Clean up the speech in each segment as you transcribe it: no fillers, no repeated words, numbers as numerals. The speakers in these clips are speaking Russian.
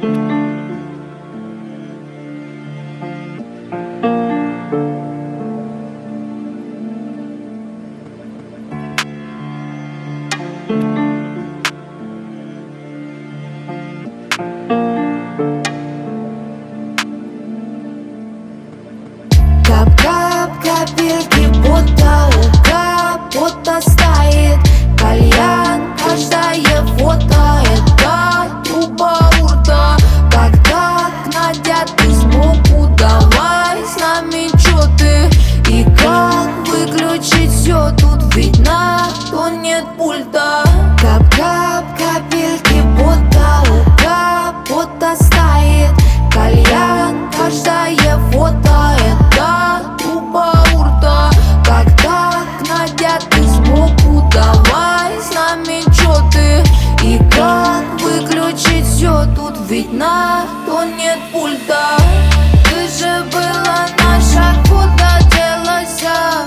Кап-кап, капельки пота, у капота стоит кальян. Каждое фото — это труба у рта. Так, Надя, ты сбоку, давай с нами чё ты? И как выключить всё? Тут ведь на то нет пульта. Кап-кап, капельки пота, у капота стоит кальян. Каждое фото — это труба у рта. Так, Надя, ты сбоку, давай с нами чё ты? И как выключить всё? Тут ведь на то нет пульта. Ты же была наша, куда делась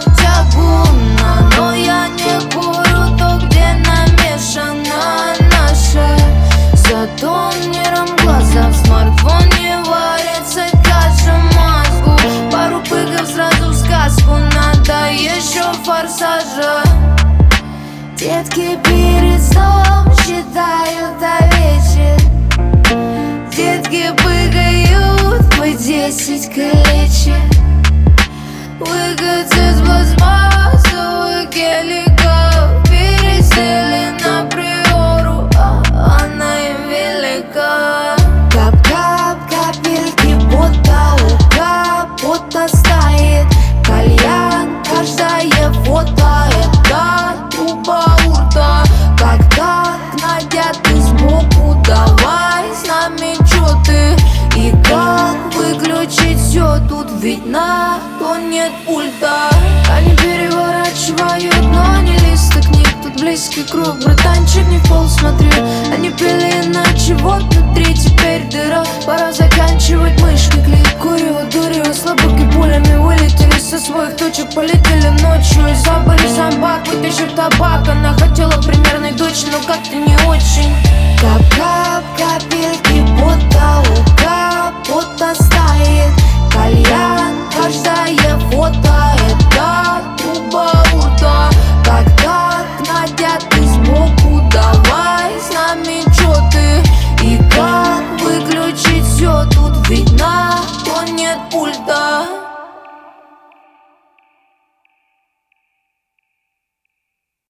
тягуна. Но я не курю то, где намешано наше. Зато миром глаза в смартфоне варится каша мозгу. Пару пыгов сразу в сказку, надо еще форсажа. Детки перед сном считают овечек. Детки пыгают по 10 колечек. Выкатят с пластмассовых геликов. Пересели на приору, она им велика. Кап-кап, капельки пота, у капота стоит кальян. Каждое фото — это труба у рта. Так, Надя, ты сбоку, давай с нами чё ты? И как выключить всё? Тут ведь на то нет пульта. Они переворачивают, но не листы книг. Тут близкий круг, братанчик, не в пол смотри. Они пили иначе, вот внутри теперь дыра. Пора заканчивать мышкой клик. Курю, дурю, слабоки пулями вылетели со своих точек. Полетели ночью и забыли сам бак. Вытащив табак, она хотела примерной дочь, но как-то не очень. Кап-кап, капельки пота, у капота стоит кальян. Каждое фото — это труба у рта. Так, Надя,